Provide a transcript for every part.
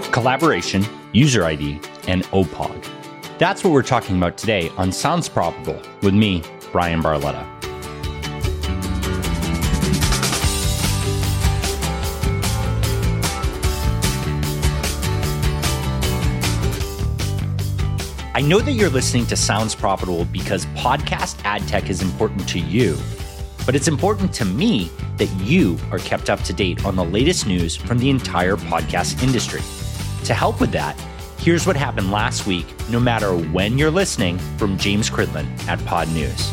collaboration, user ID, and OPOG. That's what we're talking about today on Sounds Profitable with me, Brian Barletta. I know that you're listening to Sounds Profitable because podcast ad tech is important to you, but it's important to me that you are kept up to date on the latest news from the entire podcast industry. To help with that, here's what happened last week, no matter when you're listening, from James Cridland at Pod News.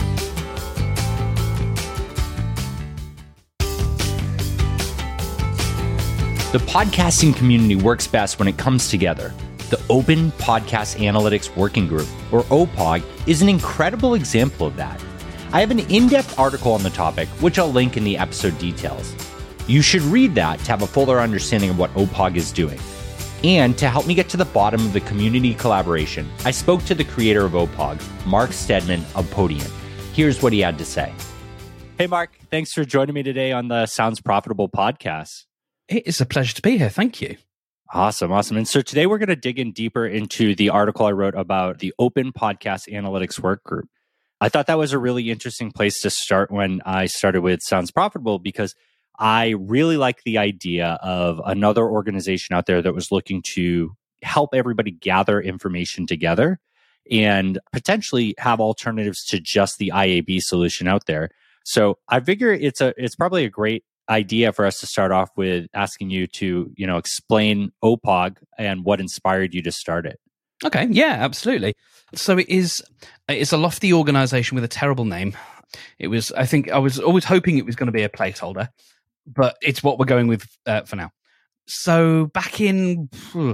The podcasting community works best when it comes together. The Open Podcast Analytics Working Group, or OPOG, is an incredible example of that. I have an in-depth article on the topic, which I'll link in the episode details. You should read that to have a fuller understanding of what OPOG is doing. And to help me get to the bottom of the community collaboration, I spoke to the creator of OPOG, Mark Stedman of Podiant. Here's what he had to say. Hey, Mark, thanks for joining me today on the Sounds Profitable podcast. It is a pleasure to be here. Thank you. Awesome. And so today we're going to dig in deeper into the article I wrote about the Open Podcast Analytics Work Group. I thought that was a really interesting place to start when I started with Sounds Profitable, because I really like the idea of another organization out there that was looking to help everybody gather information together and potentially have alternatives to just the IAB solution out there. So I figure it's probably a great idea for us to start off with asking you to, explain OPOG and what inspired you to start it. Okay, yeah, absolutely. So it's a lofty organization with a terrible name. I think I was always hoping it was going to be a placeholder, but it's what we're going with for now. So back in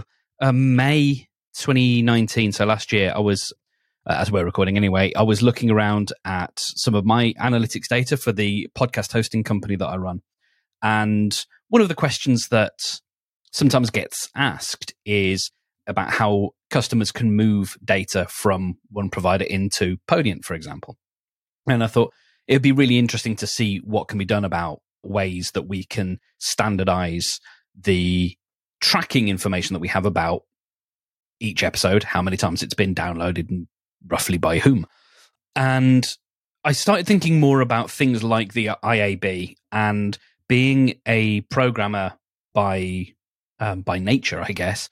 May 2019, so last year, I was, as we're recording anyway, I was looking around at some of my analytics data for the podcast hosting company that I run. And one of the questions that sometimes gets asked is about how customers can move data from one provider into Podiant, for example. And I thought it'd be really interesting to see what can be done about ways that we can standardize the tracking information that we have about each episode, how many times it's been downloaded and roughly by whom. And I started thinking more about things like the IAB, and being a programmer by nature, I guess,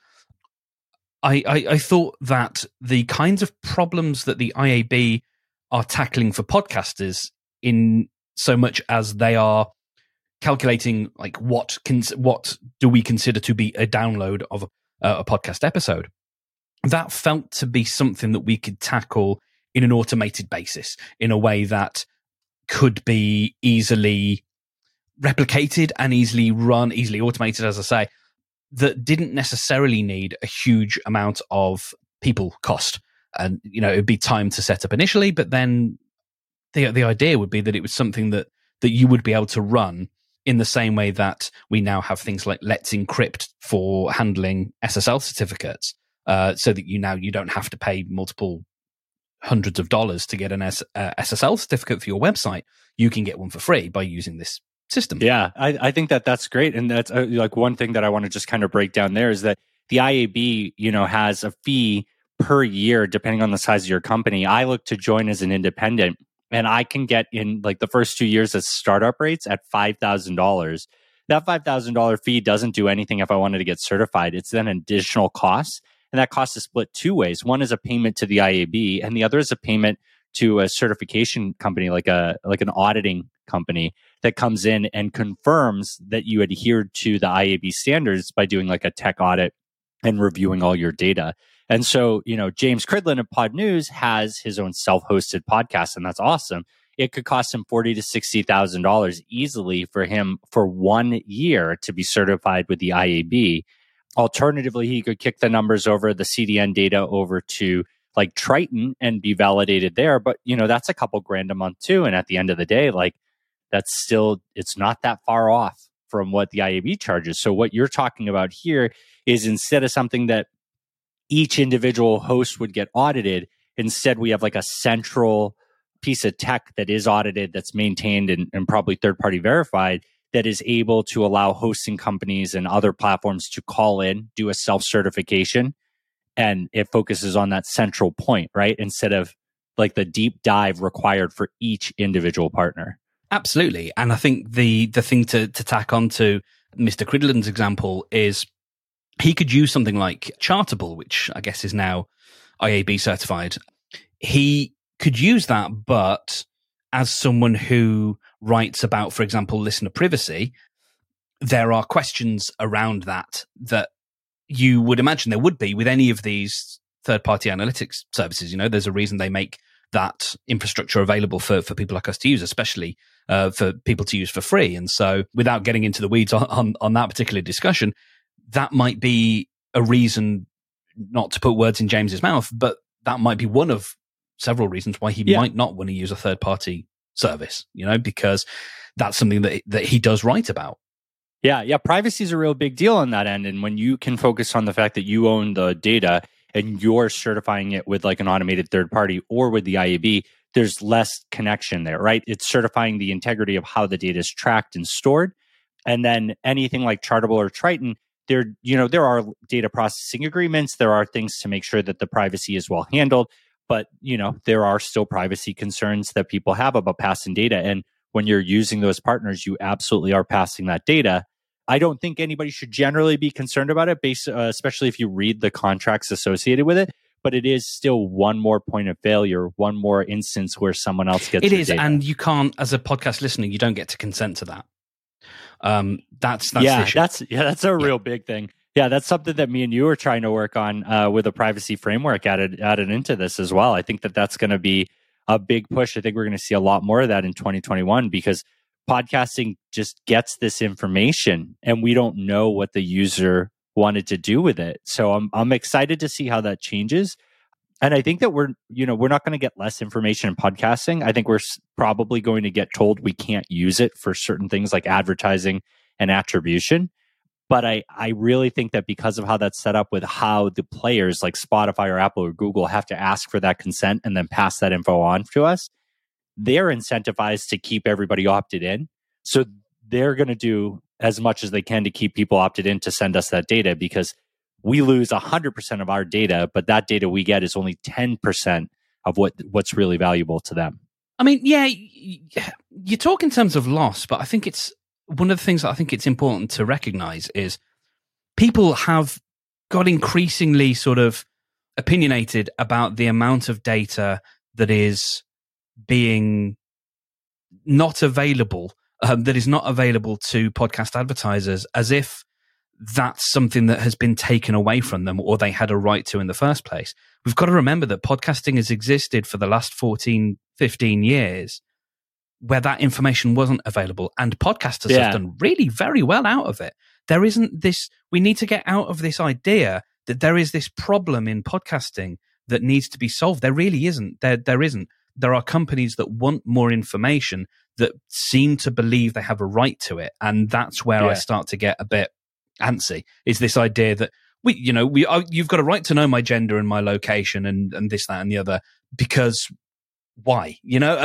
I thought that the kinds of problems that the IAB are tackling for podcasters, in so much as they are calculating like what do we consider to be a download of a podcast episode, that felt to be something that we could tackle in an automated basis, in a way that could be easily replicated and easily automated, as I say, that didn't necessarily need a huge amount of people cost. And, it'd be time to set up initially, but then the idea would be that it was something that you would be able to run in the same way that we now have things like Let's Encrypt for handling SSL certificates, so that you don't have to pay multiple hundreds of dollars to get an SSL certificate for your website. You can get one for free by using this system. Yeah, I think that's great. And that's like one thing that I want to just kind of break down there is that the IAB, has a fee per year, depending on the size of your company. I look to join as an independent, and I can get in like the first 2 years as startup rates at $5,000. That $5,000 fee doesn't do anything if I wanted to get certified. It's then an additional cost. And that cost is split two ways. One is a payment to the IAB, and the other is a payment to a certification company, like an auditing company that comes in and confirms that you adhered to the IAB standards by doing like a tech audit and reviewing all your data. And so, James Cridland of Pod News has his own self-hosted podcast, and that's awesome. It could cost him $40,000 to $60,000 easily for him for 1 year to be certified with the IAB. Alternatively, he could kick the numbers over, the CDN data over to like Triton and be validated there. But, that's a couple grand a month too. And at the end of the day, like it's not that far off from what the IAB charges. So what you're talking about here is, instead of something that each individual host would get audited, instead we have like a central piece of tech that is audited, that's maintained and probably third-party verified, that is able to allow hosting companies and other platforms to call in, do a self-certification, and it focuses on that central point, right? Instead of like the deep dive required for each individual partner. Absolutely. And I think the thing to tack on to Mr. Cridland's example is he could use something like Chartable, which I guess is now IAB certified. He could use that, but as someone who writes about, for example, listener privacy, there are questions around that you would imagine there would be with any of these third-party analytics services. You know, there's a reason they make that infrastructure available for people like us to use, especially for people to use for free. And so without getting into the weeds on that particular discussion, that might be a reason, not to put words in James's mouth, but that might be one of several reasons why he might not want to use a third-party service, you know, because that's something that he does write about. Yeah. Privacy is a real big deal on that end. And when you can focus on the fact that you own the data and you're certifying it with like an automated third party or with the IAB, there's less connection there, right? It's certifying the integrity of how the data is tracked and stored. And then anything like Chartable or Triton, there are data processing agreements. There are things to make sure that the privacy is well handled. But, there are still privacy concerns that people have about passing data. And when you're using those partners, you absolutely are passing that data. I don't think anybody should generally be concerned about it, especially if you read the contracts associated with it. But it is still one more point of failure, one more instance where someone else gets it. It is, data. And you can't, as a podcast listener, you don't get to consent to that. That's the issue. That's a real big thing. Yeah, that's something that me and you are trying to work on with a privacy framework added into this as well. I think that's going to be a big push. I think we're going to see a lot more of that in 2021 because podcasting just gets this information and we don't know what the user wanted to do with it. So I'm excited to see how that changes. And I think that we're not going to get less information in podcasting. I think we're probably going to get told we can't use it for certain things like advertising and attribution. But I really think that because of how that's set up with how the players like Spotify or Apple or Google have to ask for that consent and then pass that info on to us, they're incentivized to keep everybody opted in. So they're going to do as much as they can to keep people opted in to send us that data because we lose 100% of our data, but that data we get is only 10% of what's really valuable to them. I mean, yeah, you talk in terms of loss, but I think it's one of the things that I think it's important to recognize is people have got increasingly sort of opinionated about the amount of data that is being not available, that is not available to podcast advertisers, as if that's something that has been taken away from them or they had a right to in the first place. We've got to remember that podcasting has existed for the last 14, 15 years where that information wasn't available, and podcasters have done really very well out of it. There isn't this, we need to get out of this idea that there is this problem in podcasting that needs to be solved. There really isn't. There isn't. There are companies that want more information that seem to believe they have a right to it. And that's where I start to get a bit antsy, is this idea that you've got a right to know my gender and my location and this, that, and the other, because why?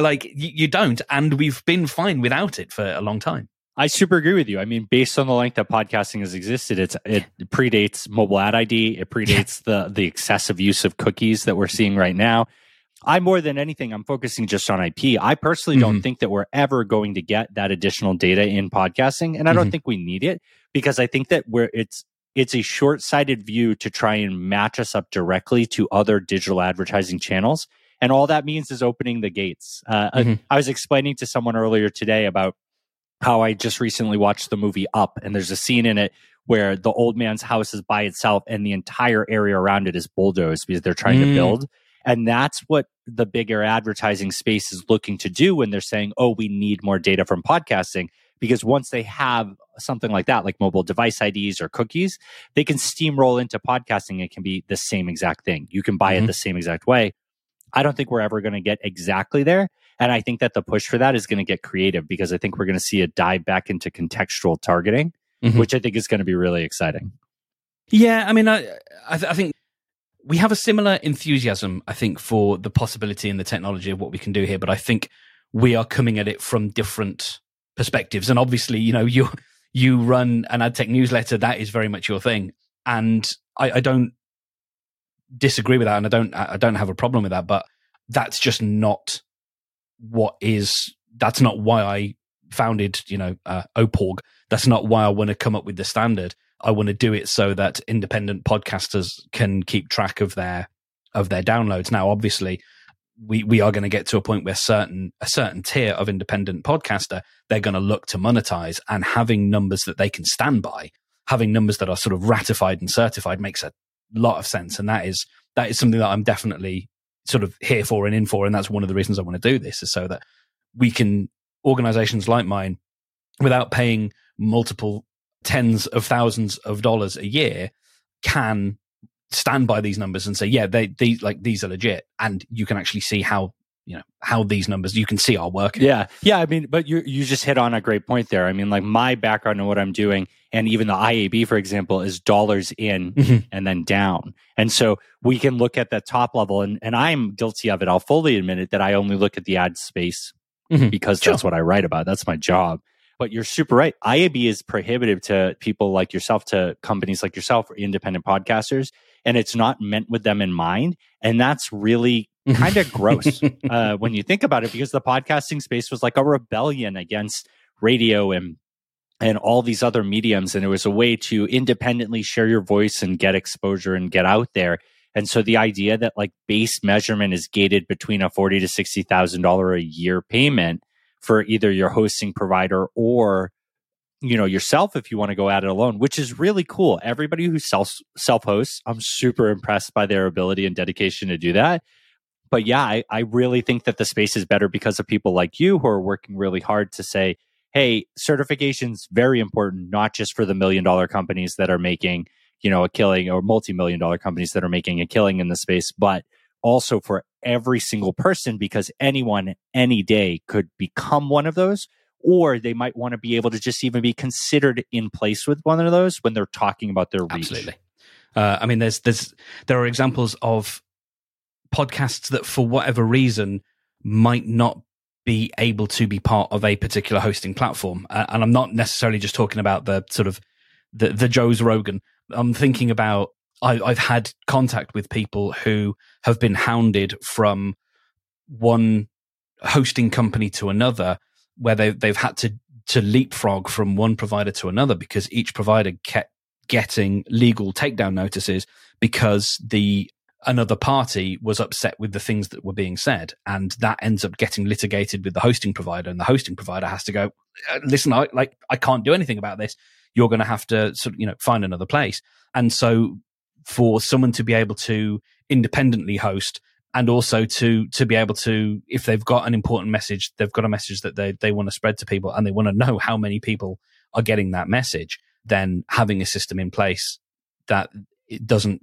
You don't. And we've been fine without it for a long time. I super agree with you. I mean, based on the length that podcasting has existed, it predates mobile ad ID. It predates the excessive use of cookies that we're seeing right now. More than anything, I'm focusing just on IP. I personally don't think that we're ever going to get that additional data in podcasting. And I don't think we need it because I think that it's a short-sighted view to try and match us up directly to other digital advertising channels. And all that means is opening the gates. I was explaining to someone earlier today about how I just recently watched the movie Up, and there's a scene in it where the old man's house is by itself and the entire area around it is bulldozed because they're trying to build. And that's what the bigger advertising space is looking to do when they're saying, oh, we need more data from podcasting. Because once they have something like that, like mobile device IDs or cookies, they can steamroll into podcasting. It can be the same exact thing. You can buy it the same exact way. I don't think we're ever going to get exactly there. And I think that the push for that is going to get creative because I think we're going to see a dive back into contextual targeting, which I think is going to be really exciting. Yeah, I mean, I think we have a similar enthusiasm, I think, for the possibility and the technology of what we can do here. But I think we are coming at it from different perspectives. And obviously, you run an ad tech newsletter, that is very much your thing. And I don't disagree with that, and I don't have a problem with that, but that's just not that's not why I founded, OPORG. That's not why I want to come up with the standard. I want to do it so that independent podcasters can keep track of their downloads. Now, obviously, we are going to get to a point where a certain tier of independent podcaster, they're going to look to monetize, and having numbers that they can stand by, having numbers that are sort of ratified and certified makes a lot of sense. And that is something that I'm definitely sort of here for and in for. And that's one of the reasons I want to do this, is so that we can, organizations like mine, without paying multiple tens of thousands of dollars a year, can stand by these numbers and say, yeah, these are legit. And you can actually see how these numbers, you can see are working. Yeah. I mean, but you just hit on a great point there. I mean, like, my background and what I'm doing, and even the IAB, for example, is dollars in and then down. And so we can look at the top level, and I'm guilty of it. I'll fully admit it, that I only look at the ad space because that's what I write about. That's my job. But you're super right. IAB is prohibitive to people like yourself, to companies like yourself, or independent podcasters, and it's not meant with them in mind. And that's really kind of gross when you think about it, because the podcasting space was like a rebellion against radio and all these other mediums. And it was a way to independently share your voice and get exposure and get out there. And so the idea that like base measurement is gated between a $40,000 to $60,000 a year payment for either your hosting provider or, yourself, if you want to go at it alone, which is really cool. Everybody who self-hosts, I'm super impressed by their ability and dedication to do that. But yeah, I really think that the space is better because of people like you who are working really hard to say, hey, certification's very important, not just for the $1 million companies that are making, a killing, or multi-million-dollar companies that are making a killing in the space, but also for every single person, because anyone, any day could become one of those, or they might want to be able to just even be considered in place with one of those when they're talking about their reach. Absolutely. I mean, there are examples of podcasts that, for whatever reason, might not be able to be part of a particular hosting platform. And I'm not necessarily just talking about the sort of the Joe's Rogan. I'm thinking about, I've had contact with people who have been hounded from one hosting company to another, where they've had to leapfrog from one provider to another, because each provider kept getting legal takedown notices because another party was upset with the things that were being said, and that ends up getting litigated with the hosting provider, and the hosting provider has to go, listen, I can't do anything about this. You're going to have to find another place. And so for someone to be able to independently host, and also to be able to, if they've got an important message, they've got a message that they want to spread to people, and they want to know how many people are getting that message, then having a system in place that it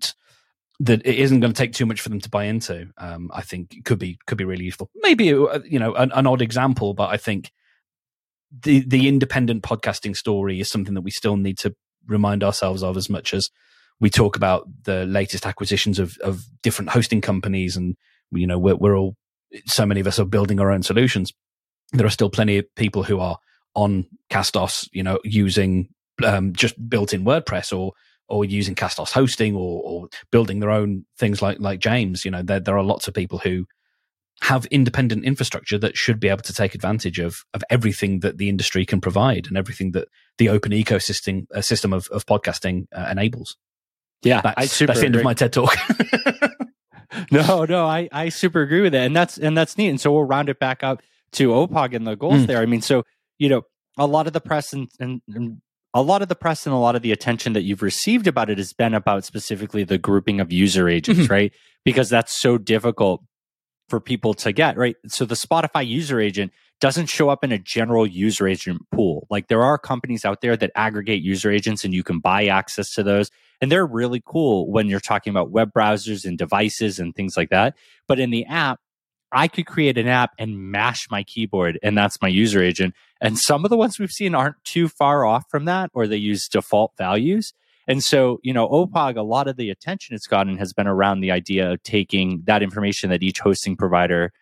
isn't going to take too much for them to buy into, I think could be really useful. Maybe an odd example, but I think the independent podcasting story is something that we still need to remind ourselves of, as much as we talk about the latest acquisitions of different hosting companies, and we're all, so many of us are building our own solutions. There are still plenty of people who are on Castos, using just built-in WordPress, or using Castos hosting, or building their own things like James. There are lots of people who have independent infrastructure that should be able to take advantage of everything that the industry can provide, and everything that the open ecosystem system of podcasting enables. Yeah, that's the end of my TED talk. No, I super agree with it, and that's neat. And so we'll round it back up to OPOG and the goals there. I mean, so a lot of the press and a lot of the press and a lot of the attention that you've received about it has been about specifically the grouping of user agents, right? Because that's so difficult for people to get, right? So the Spotify user agent doesn't show up in a general user agent pool. Like, there are companies out there that aggregate user agents, and you can buy access to those. And they're really cool when you're talking about web browsers and devices and things like that. But in the app, I could create an app and mash my keyboard, and that's my user agent. And some of the ones we've seen aren't too far off from that, or they use default values. And so, OPOG, a lot of the attention it's gotten has been around the idea of taking that information that each hosting provider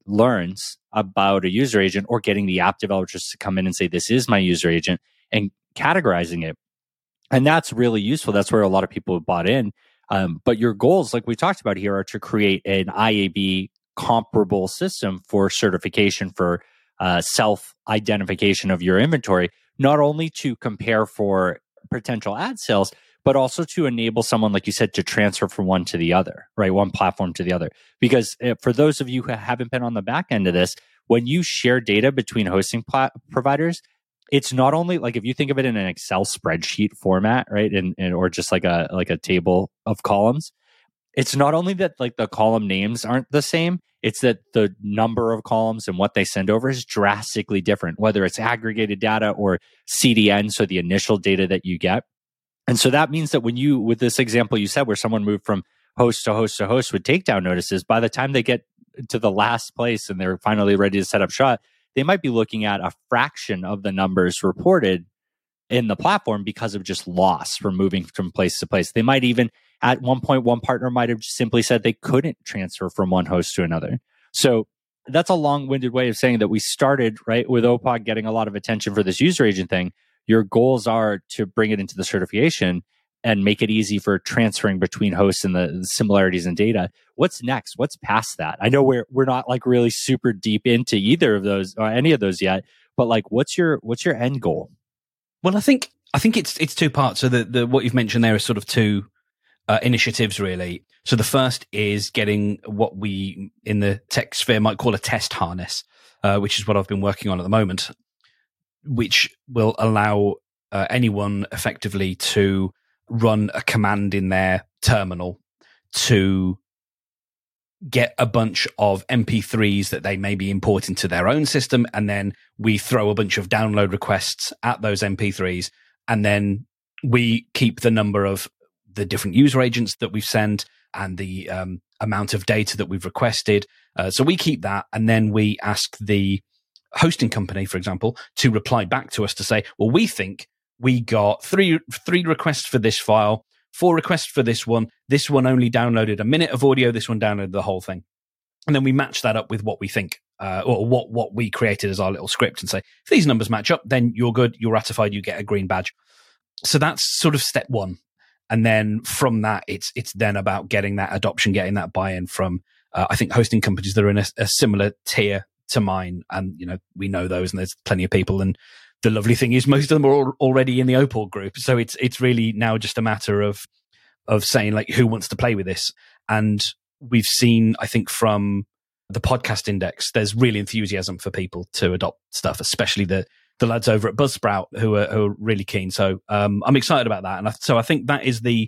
learns about a user agent, or getting the app developers to come in and say, this is my user agent, and categorizing it. And that's really useful. That's where a lot of people have bought in. But your goals, like we talked about here, are to create an IAB comparable system for certification, for self-identification of your inventory, not only to compare for potential ad sales, but also to enable someone, like you said, to transfer from one to the other, right? One platform to the other. Because for those of you who haven't been on the back end of this, when you share data between hosting providers, it's not only like, if you think of it in an Excel spreadsheet format, right? And or just like a table of columns, it's not only that like the column names aren't the same, it's that the number of columns and what they send over is drastically different, whether it's aggregated data or CDN, so the initial data that you get. And so that means that when you, with this example you said, where someone moved from host to host to host with takedown notices, by the time they get to the last place and they're finally ready to set up shop, they might be looking at a fraction of the numbers reported in the platform because of just loss from moving from place to place. They might even, at one point, one partner might have simply said they couldn't transfer from one host to another. So that's a long-winded way of saying that we started, right, with OPOG getting a lot of attention for this user agent thing. Your goals are to bring it into the certification and make it easy for transferring between hosts and the similarities in data. What's next? What's past that? I know we're not like really super deep into either of those or any of those yet, but like, what's your end goal? Well, I think it's two parts. So the what you've mentioned there is sort of two initiatives, really. So the first is getting what we in the tech sphere might call a test harness, which is what I've been working on at the moment, which will allow anyone effectively to run a command in their terminal to get a bunch of MP3s that they may be importing to their own system, and then we throw a bunch of download requests at those MP3s, and then we keep the number of the different user agents that we've sent and the amount of data that we've requested. So we keep that, and then we ask the hosting company, for example, to reply back to us to say, well, we think we got three requests for this file, 4 requests for this one. This one only downloaded a minute of audio. This one downloaded the whole thing. And then we match that up with what we think, or what we created as our little script, and say, if these numbers match up, then you're good, you're ratified, you get a green badge. So that's sort of step one. And then from that, it's then about getting that adoption, getting that buy-in from, I think, hosting companies that are in a similar tier to mine. And, you know, we know those, and there's plenty of people. And the lovely thing is most of them are already in the OPOG group. So it's really now just a matter of saying, like, who wants to play with this? And we've seen, I think, from the podcast index, there's real enthusiasm for people to adopt stuff, especially the lads over at Buzzsprout who are really keen. So I'm excited about that. And so I think that is the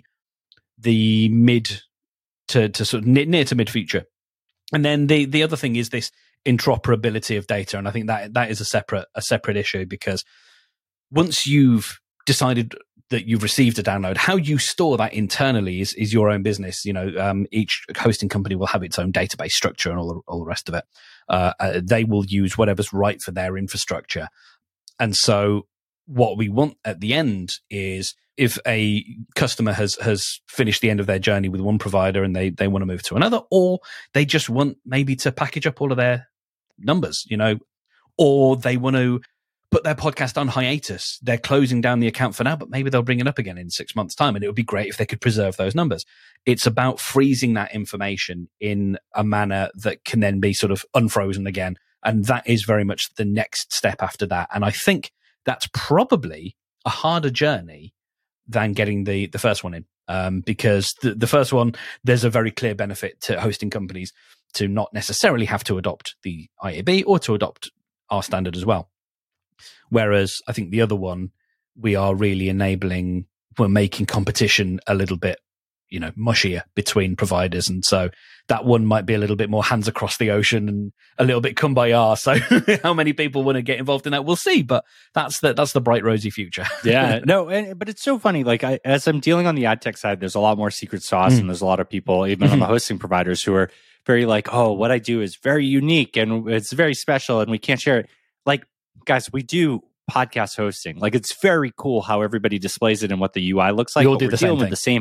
mid to sort of near to mid future. And then the other thing is this interoperability of data. And I think that is a separate issue, because once you've decided that you've received a download, how you store that internally is your own business. You know, each hosting company will have its own database structure and all the rest of it. They will use whatever's right for their infrastructure. And so what we want at the end is, if a customer has finished the end of their journey with one provider and they want to move to another, or they just want maybe to package up all of their numbers, you know, or they want to put their podcast on hiatus. They're closing down the account for now, but maybe they'll bring it up again in 6 months' time. And it would be great if they could preserve those numbers. It's about freezing that information in a manner that can then be sort of unfrozen again. And that is very much the next step after that. And I think that's probably a harder journey than getting the first one in, because the first one, there's a very clear benefit to hosting companies to not necessarily have to adopt the IAB or to adopt our standard as well. Whereas I think the other one, we are really we're making competition a little bit, you know, mushier between providers. And so that one might be a little bit more hands across the ocean and a little bit kumbaya. So how many people want to get involved in that, we'll see. But that's the bright, rosy future. Yeah, no, but it's so funny. Like, as I'm dealing on the ad tech side, there's a lot more secret sauce, and there's a lot of people, even on the hosting providers, who are very like, oh, what I do is very unique and it's very special and we can't share it. Like, guys, we do podcast hosting. Like, it's very cool how everybody displays it and what the UI looks like. We all do the same thing.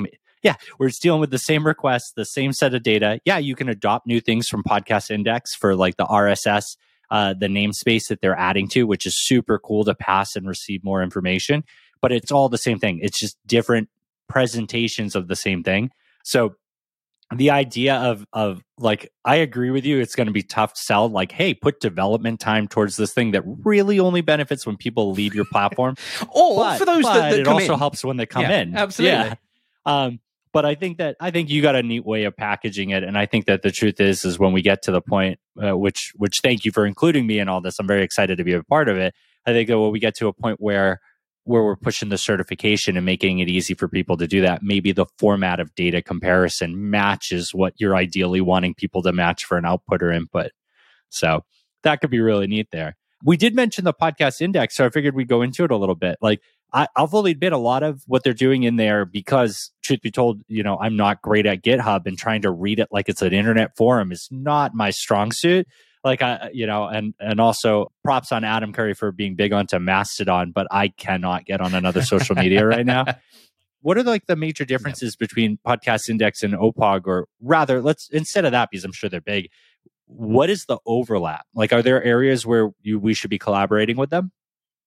Yeah, we're dealing with the same requests, the same set of data. Yeah, you can adopt new things from Podcast Index for like the RSS, the namespace that they're adding to, which is super cool to pass and receive more information. But it's all the same thing. It's just different presentations of the same thing. So the idea of like, I agree with you. It's going to be tough to sell. Like, hey, put development time towards this thing that really only benefits when people leave your platform. Or for those that it come also in. helps when they come Yeah, in. absolutely. Yeah. But I think you got a neat way of packaging it, and I think that the truth is when we get to the point, which thank you for including me in all this. I'm very excited to be a part of it. I think that when we get to a point where we're pushing the certification and making it easy for people to do that, maybe the format of data comparison matches what you're ideally wanting people to match for an output or input. So that could be really neat there. We did mention the Podcast Index, so I figured we'd go into it a little bit. Like, I'll fully admit a lot of what they're doing in there, because truth be told, I'm not great at GitHub, and trying to read it like it's an internet forum is not my strong suit. Like, and also props on Adam Curry for being big onto Mastodon, but I cannot get on another social media right now. What are like the major differences between Podcast Index and OPOG? Or rather, instead of that, because I'm sure they're big, what is the overlap? Like, are there areas where we should be collaborating with them?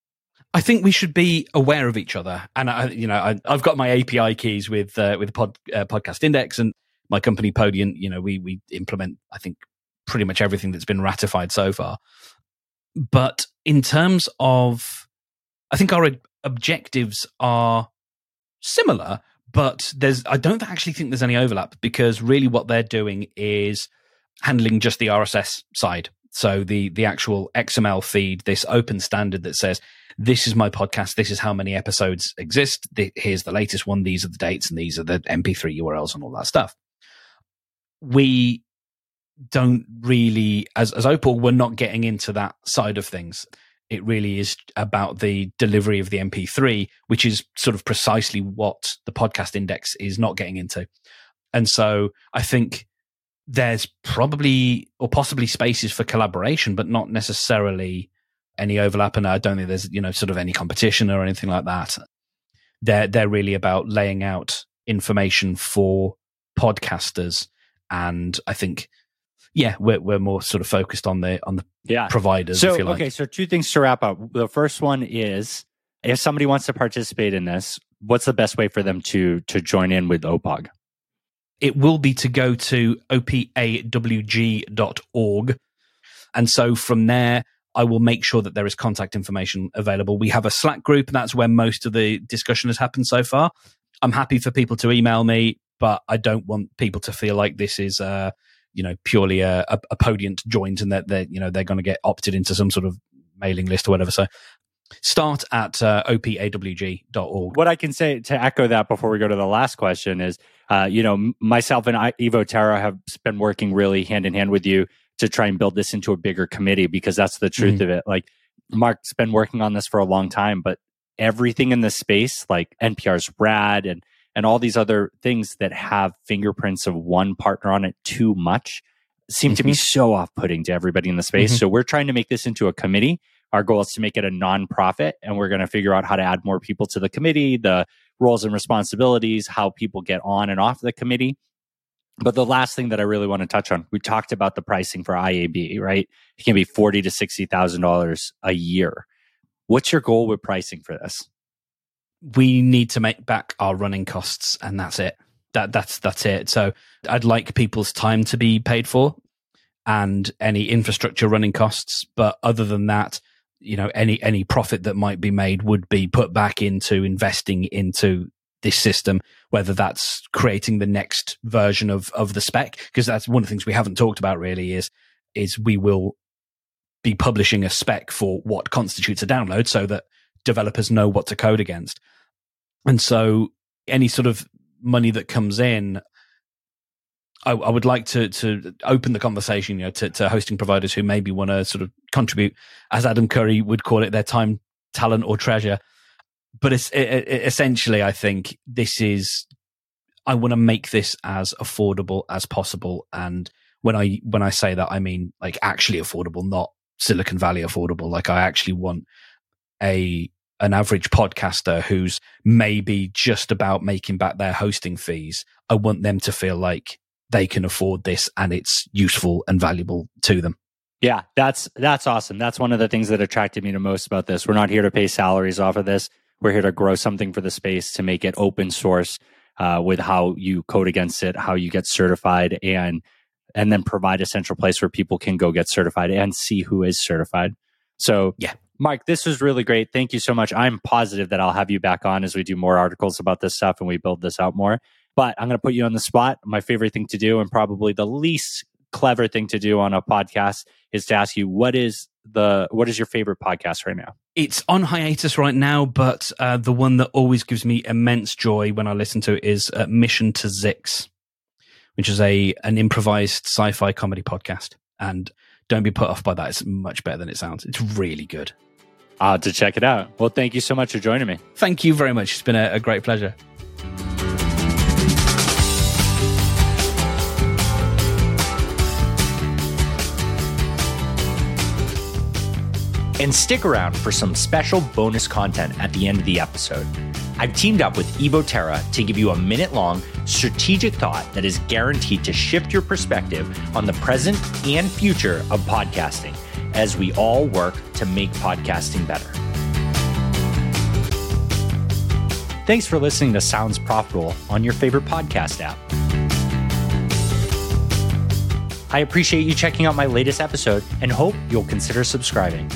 I think we should be aware of each other, and I've got my API keys with Podcast Index and my company Podium. We implement, I think, pretty much everything that's been ratified so far. But in terms of, I think our objectives are similar, but I don't actually think there's any overlap, because really what they're doing is handling just the RSS side. So the actual XML feed, this open standard that says, this is my podcast, this is how many episodes exist, here's the latest one, these are the dates, and these are the MP3 URLs and all that stuff. We don't really, as OPOG, we're not getting into that side of things. It really is about the delivery of the MP3, which is sort of precisely what the Podcast Index is not getting into. And so I think there's probably or possibly spaces for collaboration, but not necessarily any overlap. And I don't think there's, sort of any competition or anything like that. They're really about laying out information for podcasters. And I think, we're more sort of focused on the providers, if you like. Okay, so two things to wrap up. The first one is, if somebody wants to participate in this, what's the best way for them to join in with OPOG? It will be to go to opawg.org. And so from there, I will make sure that there is contact information available. We have a Slack group, and that's where most of the discussion has happened so far. I'm happy for people to email me, but I don't want people to feel like this is purely a Podium joint, and that they're going to get opted into some sort of mailing list or whatever. So start at opawg.org. What I can say to echo that before we go to the last question is, myself and Evo Terra have been working really hand in hand with you to try and build this into a bigger committee, because that's the truth of it. Like, Mark's been working on this for a long time, but everything in this space, like NPR's RAD and all these other things that have fingerprints of one partner on it too much, seem to be so off-putting to everybody in the space. So we're trying to make this into a committee. Our goal is to make it a non-profit, and we're going to figure out how to add more people to the committee, the roles and responsibilities, how people get on and off the committee. But the last thing that I really want to touch on, we talked about the pricing for IAB, right? It can be $40,000 to $60,000 a year. What's your goal with pricing for this? We need to make back our running costs, and that's it. That's it. So I'd like people's time to be paid for, and any infrastructure running costs. But other than that, any profit that might be made would be put back into investing into this system, whether that's creating the next version of the spec, because that's one of the things we haven't talked about really is we will be publishing a spec for what constitutes a download, so that developers know what to code against. And so any sort of money that comes in, I would like to open the conversation, to hosting providers who maybe want to sort of contribute, as Adam Curry would call it, their time, talent, or treasure. But essentially, I think I want to make this as affordable as possible. And when I say that, I mean like actually affordable, not Silicon Valley affordable. Like, I actually want a an average podcaster who's maybe just about making back their hosting fees. I want them to feel like they can afford this and it's useful and valuable to them. Yeah, that's awesome. That's one of the things that attracted me to most about this. We're not here to pay salaries off of this. We're here to grow something for the space, to make it open source with how you code against it, how you get certified, and then provide a central place where people can go get certified and see who is certified. So, yeah, Mark, this was really great. Thank you so much. I'm positive that I'll have you back on as we do more articles about this stuff and we build this out more. But I'm going to put you on the spot. My favorite thing to do, and probably the least clever thing to do on a podcast, is to ask you, what is your favorite podcast right now? It's on hiatus right now, but the one that always gives me immense joy when I listen to it is Mission to Zix, which is an improvised sci-fi comedy podcast. And don't be put off by that. It's much better than it sounds. It's really good. I'll have to check it out. Well, thank you so much for joining me. Thank you very much. It's been a great pleasure. And stick around for some special bonus content at the end of the episode. I've teamed up with Evo Terra to give you a minute-long strategic thought that is guaranteed to shift your perspective on the present and future of podcasting as we all work to make podcasting better. Thanks for listening to Sounds Profitable on your favorite podcast app. I appreciate you checking out my latest episode and hope you'll consider subscribing.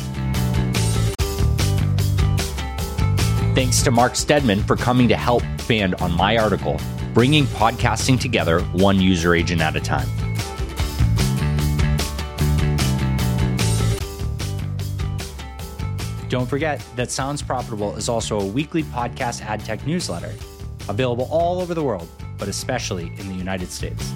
Thanks to Mark Steadman for coming to help expand on my article, Bringing Podcasting Together One User Agent at a Time. Don't forget that Sounds Profitable is also a weekly podcast ad tech newsletter, available all over the world, but especially in the United States.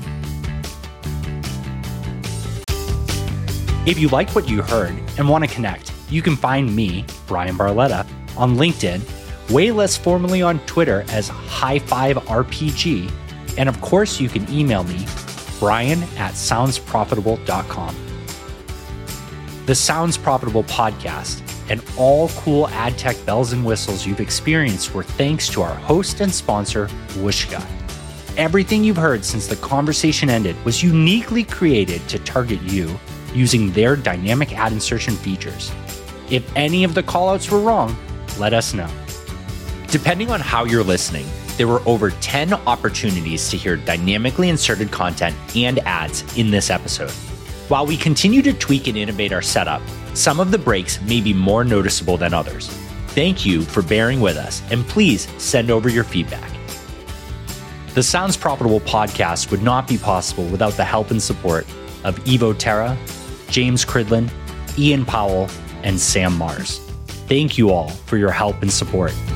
If you like what you heard and want to connect, you can find me, Brian Barletta, on LinkedIn, way less formally on Twitter as High5RPG, and of course you can email me, brian@soundsprofitable.com. The Sounds Profitable podcast and all cool ad tech bells and whistles you've experienced were thanks to our host and sponsor, Whooshkaa. Everything you've heard since the conversation ended was uniquely created to target you using their dynamic ad insertion features. If any of the callouts were wrong, let us know. Depending on how you're listening, there were over 10 opportunities to hear dynamically inserted content and ads in this episode. While we continue to tweak and innovate our setup, some of the breaks may be more noticeable than others. Thank you for bearing with us, and please send over your feedback. The Sounds Profitable podcast would not be possible without the help and support of Evo Terra, James Cridlin, Ian Powell, and Sam Mars. Thank you all for your help and support.